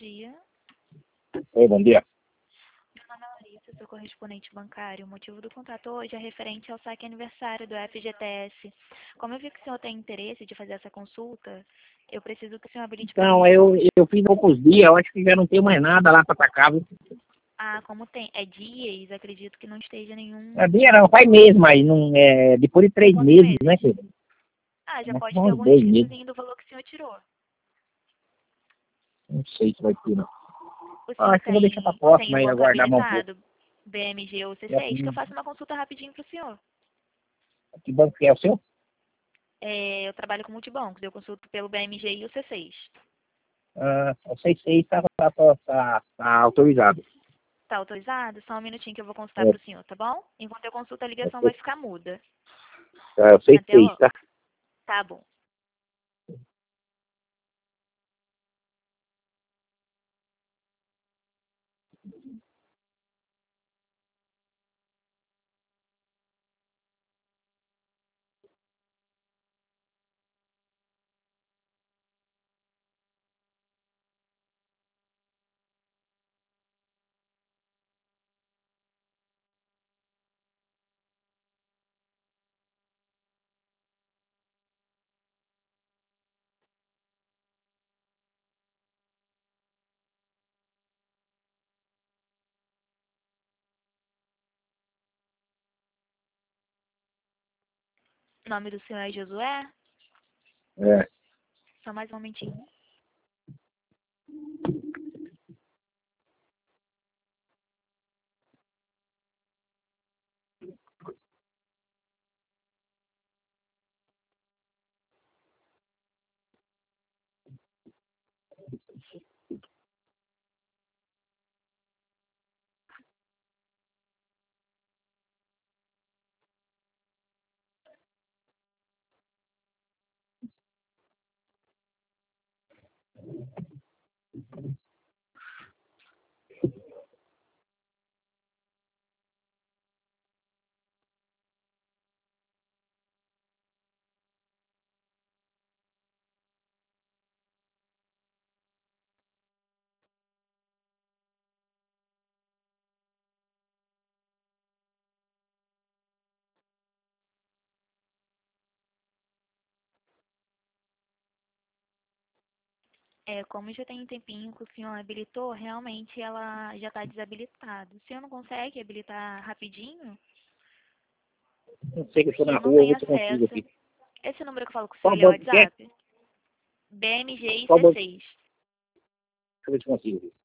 dia. Oi, bom dia. Meu nome é Larissa, sou correspondente bancário. O motivo do contato hoje é referente ao saque aniversário do FGTS. Como eu vi que o senhor tem interesse de fazer essa consulta, eu preciso que o senhor habilite para Então, mim. eu fiz poucos dias, eu acho que já não tem mais nada lá para atacar, viu? Ah, como tem? É dias, acredito que não esteja Não é nenhum. dia não, faz mês, mas não, depois de 3 meses, Quantos né, meses? filho? Ah, já Acho que pode ter uns algum 2 meses. resquíciozinho do valor que o senhor tirou. Não sei se vai ter, não. O senhor Acho que eu vou deixar para tem próxima o aí, banco aguardar mais um pouco. habilitado? BMG ou Já C6, que eu tem- faço uma consulta rapidinho para o senhor. Que banco que é o seu? Eu trabalho com multibancos, eu consulto pelo BMG e o C6. O 66 tá autorizado. Tá autorizado? Só um minutinho que eu vou consultar É, para o senhor, tá bom? Enquanto eu consulto, a ligação o vai ficar muda. Até 66, logo. tá? Tá bom. O nome do senhor é Josué? É. Só mais um momentinho. Como já tem um tempinho que o senhor habilitou, realmente ela já está desabilitada. O senhor não consegue habilitar rapidinho? Não sei que eu O estou na senhor não rua, eu tem vou te consigo acesso. aqui. Esse número que eu falo com o senhor, Qual ele é o banco que é? WhatsApp? BMG e Qual banco? C6. Deixa eu ver se consigo.